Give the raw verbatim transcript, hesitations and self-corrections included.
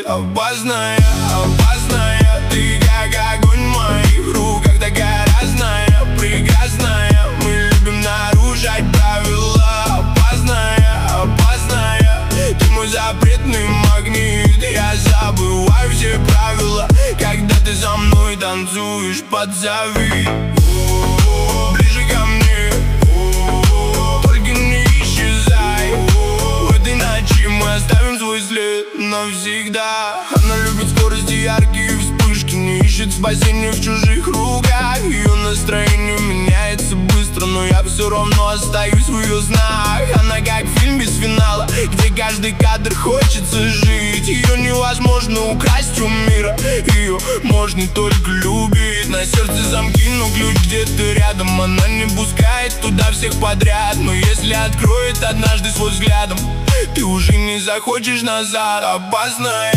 Опасная, опасная, ты как огонь в моих руках, такая разная, прекрасная. Мы любим нарушать правила. Опасная, опасная, ты мой запретный магнит. Я забываю все правила, когда ты со мной танцуешь, подзови ближе ко мне, только не исчезай. В этой ночи мы оставим свой след навсегда. Она любит скорость и яркие вспышки, не ищет спасения в чужих руках. Ее настроение меняется быстро, но я все равно остаюсь в ее снах. Она как фильм без финала, где каждый кадр хочется жить. Ее невозможно украсть у мира, ее можно только любить. На сердце замки, но ключ где-то рядом. Она не пускает туда всех подряд, но если откроет однажды свой взглядом, ты уже не захочешь назад. Опасная.